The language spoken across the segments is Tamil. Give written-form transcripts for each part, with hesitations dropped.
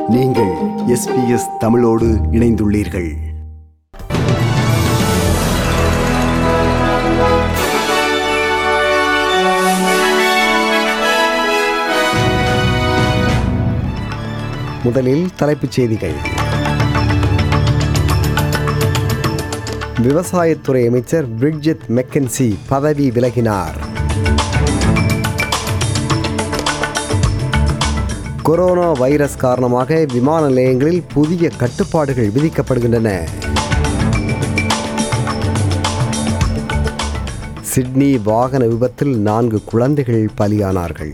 நீங்கள் SBS தமிழோடு இணைந்துள்ளீர்கள். முதலில் தலைப்புச் செய்திகள். விவசாயத்துறை அமைச்சர் பிரிட்ஜெட் மெக்கன்சி பதவி விலகினார். கொரோனா வைரஸ் காரணமாக விமான நிலையங்களில் புதிய கட்டுப்பாடுகள் விதிக்கப்படுகின்றன. சிட்னி வாகன விபத்தில் 4 குழந்தைகள் பலியானார்கள்.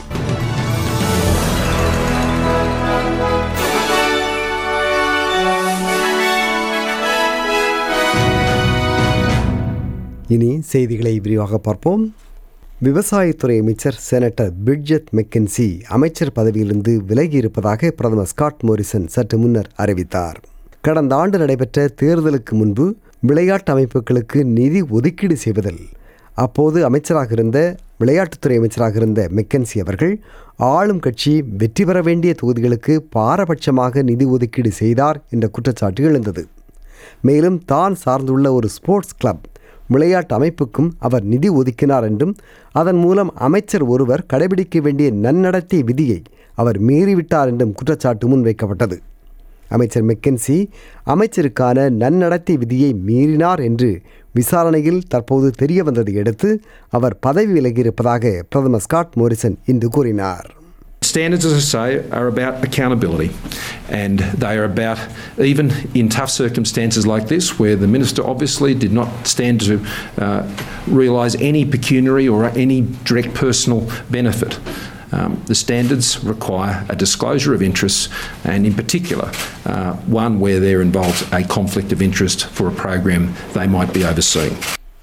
இனி செய்திகளை விரிவாக பார்ப்போம். விவசாயத்துறை அமைச்சர் செனட்டர் பிரிட்ஜெட் மெக்கன்சி அமைச்சர் பதவியிலிருந்து விலகியிருப்பதாக பிரதமர் ஸ்காட் மோரிசன் சற்று முன்னர் அறிவித்தார். கடந்த ஆண்டு நடைபெற்ற தேர்தலுக்கு முன்பு விளையாட்டு அமைப்புகளுக்கு நிதி ஒதுக்கீடு செய்வதில் அப்போது அமைச்சராக இருந்த விளையாட்டுத்துறை அமைச்சராக இருந்த மெக்கன்சி அவர்கள் ஆளும் கட்சி வெற்றி பெற வேண்டிய தொகுதிகளுக்கு பாரபட்சமாக நிதி ஒதுக்கீடு செய்தார் என்ற குற்றச்சாட்டு எழுந்தது. மேலும் தான் சார்ந்துள்ள ஒரு ஸ்போர்ட்ஸ் கிளப் விளையாட்டு அமைப்புக்கும் அவர் நிதி ஒதுக்கினார் என்றும் அதன் மூலம் அமைச்சர் ஒருவர் கடைபிடிக்க வேண்டிய நன்னடத்தை விதியை அவர் மீறிவிட்டார் என்றும் குற்றச்சாட்டு முன்வைக்கப்பட்டது. அமைச்சர் மெக்கன்சி அமைச்சருக்கான நன்னடத்தை விதியை மீறினார் என்று விசாரணையில் தற்போது தெரிய வந்ததை அடுத்து அவர் பதவி விலகியிருப்பதாக பிரதமர் ஸ்காட் மோரிசன் இன்று கூறினார். Standards, as I say, are about accountability, and they are about, even in tough circumstances like this, where the minister obviously did not stand to realise any pecuniary or any direct personal benefit. The standards require a disclosure of interests, and in particular, one where there involves a conflict of interest for a program they might be overseeing.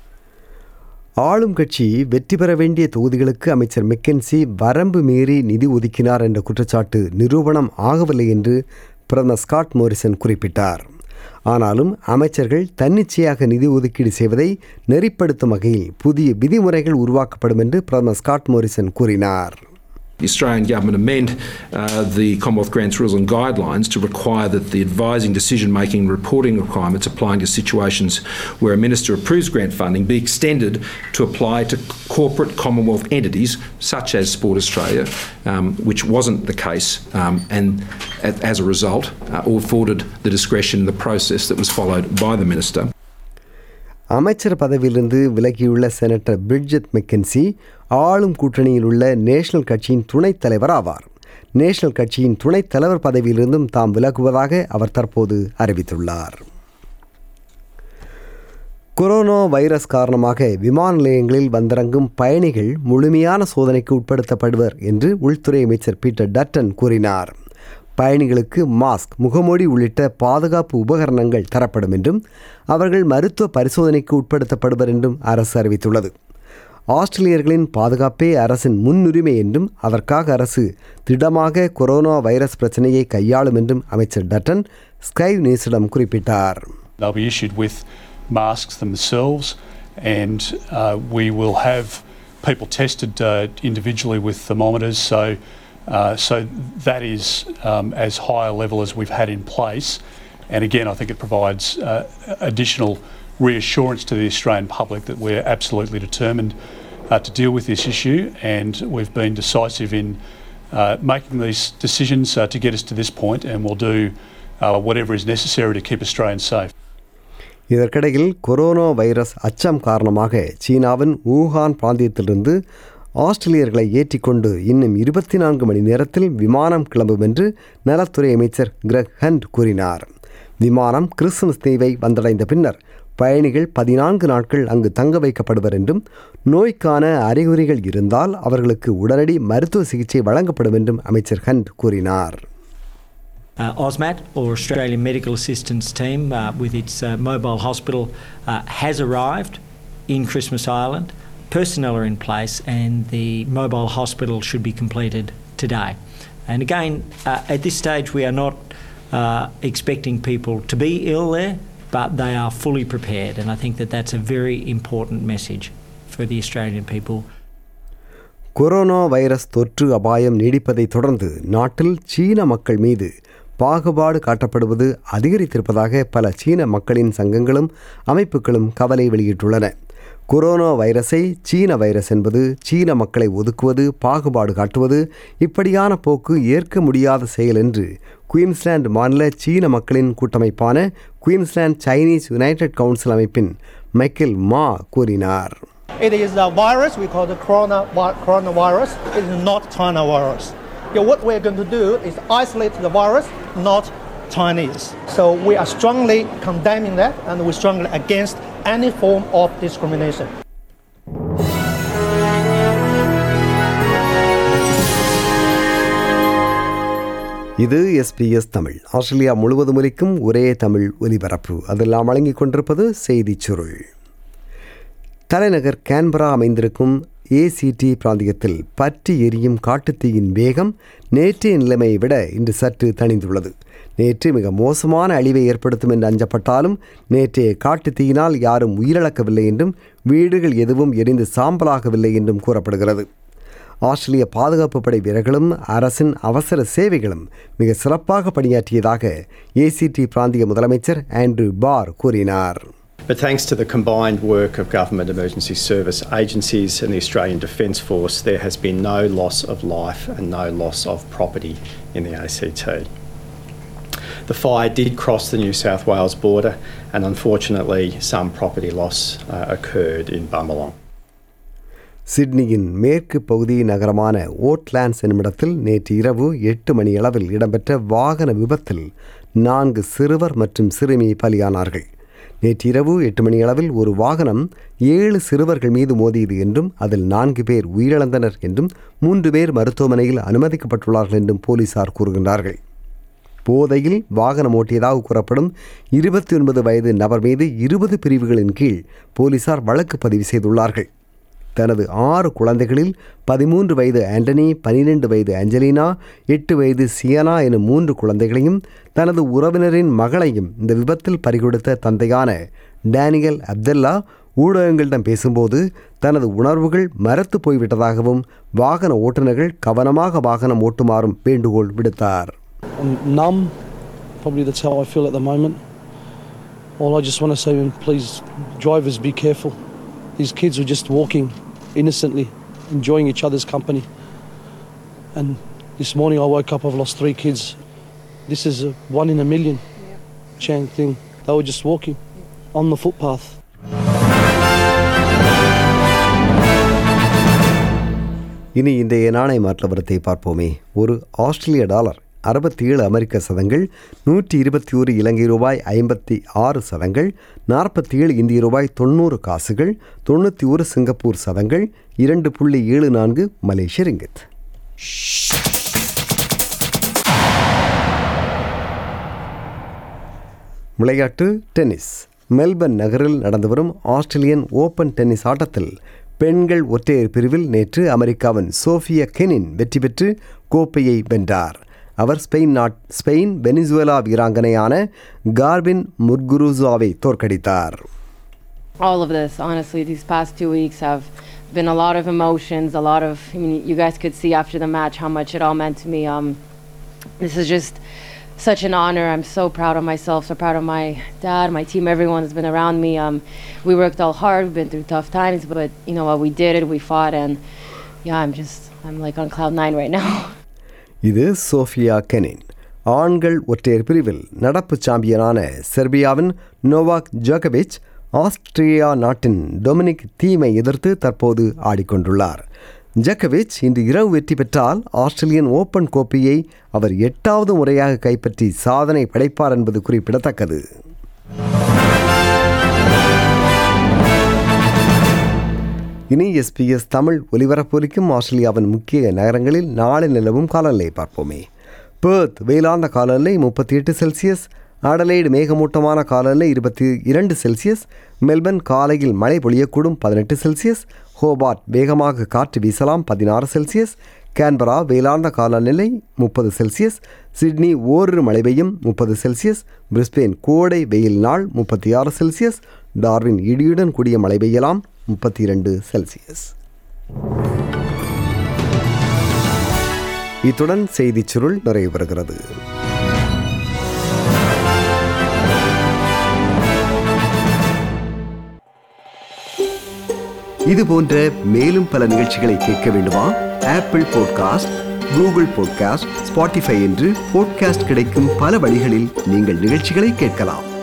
ஆளும் கட்சி வெற்றி பெற வேண்டிய தொகுதிகளுக்கு அமைச்சர் மெக்கன்சி வரம்பு மீறி நிதி ஒதுக்கினார் என்ற குற்றச்சாட்டு நிரூபணம் ஆகவில்லை என்று பிரதமர் ஸ்காட் மோரிசன் குறிப்பிட்டார். ஆனாலும் அமைச்சர்கள் தன்னிச்சையாக நிதி ஒதுக்கீடு செய்வதை நெறிப்படுத்தும் வகையில் புதிய விதிமுறைகள் உருவாக்கப்படும் என்று பிரதமர் ஸ்காட் மோரிசன் கூறினார். The Australian Government amend the Commonwealth Grants Rules and Guidelines to require that the advising, decision-making and reporting requirements applying to situations where a minister approves grant funding be extended to apply to corporate Commonwealth entities such as Sport Australia, which wasn't the case, and as a result afforded the discretion in the process that was followed by the minister. அமைச்சர் பதவியிலிருந்து விலகியுள்ள செனட்டர் பிரிட்ஜெட் மெக்கன்சி ஆளும் கூட்டணியில் உள்ள நேஷனல் கட்சியின் துணைத் தலைவர் ஆவார். நேஷனல் கட்சியின் துணைத் தலைவர் பதவியிலிருந்தும் தாம் விலகுவதாக அவர் தற்போது அறிவித்துள்ளார். கொரோனா வைரஸ் காரணமாக விமான நிலையங்களில் வந்திறங்கும் பயணிகள் முழுமையான சோதனைக்கு உட்படுத்தப்படுவர் என்று உள்துறை அமைச்சர் பீட்டர் டட்டன் கூறினார். பயணிகளுக்கு மாஸ்க், முகமூடி உள்ளிட்ட பாதுகாப்பு உபகரணங்கள் தரப்படும் என்றும் அவர்கள் மருத்துவ பரிசோதனைக்கு உட்படுத்தப்படுவர் என்றும் அரசு அறிவித்துள்ளது. ஆஸ்திரேலியர்களின் பாதுகாப்பே அரசின் முன்னுரிமை என்றும் அதற்காக அரசு திடமாக கொரோனா வைரஸ் பிரச்சனையை கையாளும் என்றும் அமைச்சர் டட்டன் ஸ்கை நியூஸிடம் குறிப்பிட்டார். They'll be issued with masks themselves, and we will have people tested individually with thermometers, so that is as high a level as we've had in place, and again I think it provides additional reassurance to the Australian public that we're absolutely determined to deal with this issue, and we've been decisive in making these decisions to get us to this point, and we'll do whatever is necessary to keep Australians safe. இதற்கிடையில் கொரோனா வைரஸ் அச்சம் காரணமாக சீனாவின் வூஹான் பிராந்தியத்திலிருந்து ஆஸ்திரேலியர்களை ஏற்றிக்கொண்டு இன்னும் 24 மணி நேரத்தில் விமானம் கிளம்பும் என்று நலத்துறை அமைச்சர் கிரெக் ஹண்ட் கூறினார். விமானம் கிறிஸ்துமஸ் தீவை வந்தடைந்த பின்னர் பயணிகள் 14 நாட்கள் அங்கு தங்க வைக்கப்படுவர் என்றும் நோய்க்கான அறிகுறிகள் இருந்தால் அவர்களுக்கு உடனடி மருத்துவ சிகிச்சை வழங்கப்படும் என்றும் அமைச்சர் ஹண்ட் கூறினார். AUSMAT, or Australian Medical Assistance Team, with its mobile hospital, has arrived in Christmas Island. Personnel are in place, and the mobile hospital should be completed today. And again, at this stage, we are not expecting people to be ill there, but they are fully prepared, and I think that that's a very important message for the Australian people. Corona virus தொற்று அபாயம் நீடிப்பதை தொடர்ந்து நாட்டில் சீன மக்கள் மீது பாகுபாடு காட்டப்படுவது அதிகரித்திருப்பதாக பல சீன மக்களின் சங்கங்களும் அமைப்புகளும் கவலை வெளியிட்டுள்ளன. கொரோனா வைரஸை சீன வைரஸ் என்பது, சீன மக்களை ஒதுக்குவது, பாகுபாடு காட்டுவது, இப்படியான போக்கு ஏற்க முடியாத செயல் என்று குயின்ஸ்லாந்து மாநில சீன மக்களின் கூட்டமைப்பான குயின்ஸ்லாந்து சைனீஸ் யுனைடெட் கவுன்சில் அமைப்பின் மைக்கேல் மா கூறினார். It is a virus we call the coronavirus. It is not China virus. What we're going to do is isolate the virus, not Chinese. So we are strongly condemning that, and we're strongly against any form of discrimination. இது SBS தமிழ். ஆஸ்திரேலியா முழுவதும் ஒலிக்கும் ஒரே தமிழ் ஒலிபரப்பு. அதெல்லாம் வழங்கிக் கொண்டிருப்பது செய்திச் சுருள். தலைநகர் கேன்பரா அமைந்திருக்கும் ACT பிராந்தியத்தில் பற்றி எரியும் காட்டுத்தீயின் வேகம் நேற்றைய நிலைமையை விட இன்று சற்று தணிந்துள்ளது. நேற்று மிக மோசமான அழிவை ஏற்படுத்தும் என்று அஞ்சப்பட்டாலும் நேற்றைய காட்டுத்தீயினால் யாரும் உயிரிழக்கவில்லை என்றும் வீடுகள் எதுவும் எரிந்து சாம்பலாகவில்லை என்றும் கூறப்படுகிறது. ஆஸ்திரேலிய பாதுகாப்பு படை வீரர்களும் அரசின் அவசர சேவைகளும் மிக சிறப்பாக பணியாற்றியதாக ACT பிராந்திய முதலமைச்சர் ஆண்ட்ரூ பார் கூறினார். But thanks to the combined work of government emergency service agencies and the Australian Defence Force, there has been no loss of life and no loss of property in the ACT. The fire did cross the New South Wales border, and unfortunately some property loss occurred in Bumbalong. சிட்னியின் மேற்கு பகுதி நகரமான ஓட்லாண்ட்ஸ் என்னுமிடத்தில் நேற்று இரவு 8 மணியளவில் இடம்பெற்ற வாகன விபத்தில் 4 சிறுவர் மற்றும் சிறுமி பலியானார்கள். நேற்று இரவு 8 மணியளவில் ஒரு வாகனம் 7 சிறுவர்கள் மீது மோதியது என்றும் அதில் 4 பேர் உயிரிழந்தனர் என்றும் 3 பேர் மருத்துவமனையில் அனுமதிக்கப்பட்டுள்ளார்கள் என்றும் போலீசார் கூறுகின்றார்கள். போதையில் வாகனம் ஓட்டியதாக கூறப்படும் 29 வயது நபர் மீது 20 பிரிவுகளின் கீழ் போலீசார் வழக்கு பதிவு செய்துள்ளார்கள். தனது 6 குழந்தைகளில் 13 வயது ஆண்டனி, 12 வயது ஆஞ்சலினா, 8 வயது சியனா எனும் 3 குழந்தைகளையும் தனது உறவினரின் மகளையும் இந்த விபத்தில் பறிகொடுத்த தந்தையான டேனியல் அப்துல்லா ஊடகங்களிடம் பேசும்போது தனது உணர்வுகள் மரத்து போய்விட்டதாகவும் வாகன ஓட்டுநர்கள் கவனமாக வாகனம் ஓட்டுமாறும் வேண்டுகோள் விடுத்தார். Numb, probably that's how I feel at the moment. All I just want to say, please drivers be careful. These kids were just walking innocently, enjoying each other's company. And this morning I woke up, I've lost 3 kids. This is a 1 in a million chance thing. They were just walking on the footpath. இனி இன்றைய நாணய மாற்று வரத்தை பார்ப்போமே. ஒரு ஆஸ்திரேலிய டாலர் 67 அமெரிக்க சதங்கள், 121 இலங்கை ரூபாய் 56 சதங்கள், 47 இந்திய ரூபாய் 90 காசுகள், 91 சிங்கப்பூர் சதங்கள், 2.74 மலேசிய ரிங்கித். விளையாட்டு டென்னிஸ். மெல்பர்ன் நகரில் நடந்து வரும் ஆஸ்திரேலியன் ஓபன் டென்னிஸ் ஆட்டத்தில் பெண்கள் ஒற்றையர் பிரிவில் நேற்று அமெரிக்காவின் சோஃபியா கெனின் வெற்றி பெற்று கோப்பையை வென்றார். அவர் ஸ்பெயின் வெனிசுவேலா வீராங்கனையான கார்பின் முர்குருசாவை தோற்கடித்தார். All of this, honestly, these past 2 weeks have been a lot of emotions, a lot of, I mean, you guys could see after the match how much it all meant to me. This is just such an honor. I'm so proud of myself, so proud of my dad, my team, everyone that's been around me. We worked all hard, we've been through tough times, but you know what, we did it, we fought, and yeah, I'm like on cloud 9 right now. இது சோஃபியா கெனின். ஆண்கள் ஒற்றையர் பிரிவில் நடப்பு சாம்பியனான செர்பியாவின் நோவாக் ஜோகோவிச் ஆஸ்திரியா நாட்டின் டொமினிக் தீமை எதிர்த்து தற்போது ஆடிக்கொண்டுள்ளார். ஜோகோவிச் இன்று இரவு வெற்றி பெற்றால் ஆஸ்திரேலியன் ஓபன் கோப்பையை அவர் 8வது முறையாக கைப்பற்றி சாதனை படைப்பார் என்பது குறிப்பிடத்தக்கது. இனி SBS தமிழ் ஒலிபரப்பொலிக்கும் ஆஸ்திரேலியாவின் முக்கிய நகரங்களில் நாளை நிலவும் காலநிலை பார்ப்போமே. பெர்த் வெயிலார்ந்த காலநிலை 38 செல்சியஸ், அடலைடு மேகமூட்டமான காலநிலை 22 செல்சியஸ், மெல்பர்ன் காலையில் மழை பொழியக்கூடும் 18 செல்சியஸ், ஹோபார்ட் வேகமாக காற்று வீசலாம் 16 செல்சியஸ், கேன்பரா வெயிலார்ந்த காலநிலை 30 செல்சியஸ், சிட்னி ஓரிரு மழை பெய்யும் 30 செல்சியஸ், பிரிஸ்பேன் கோடை வெயில் நாள் 36 செல்சியஸ், டார்வின் இடியுடன் கூடிய மழை பெய்யலாம் 32 செல்சியஸ். இத்துடன் செய்திச் சுருள் நிறைவு பெறுகிறது. இது போன்ற மேலும் பல நிகழ்ச்சிகளை கேட்க வேண்டுமா? Apple podcast, Google podcast, Spotify என்று பாட்காஸ்ட் கிடைக்கும் பல வழிகளில் நீங்கள் நிகழ்ச்சிகளை கேட்கலாம்.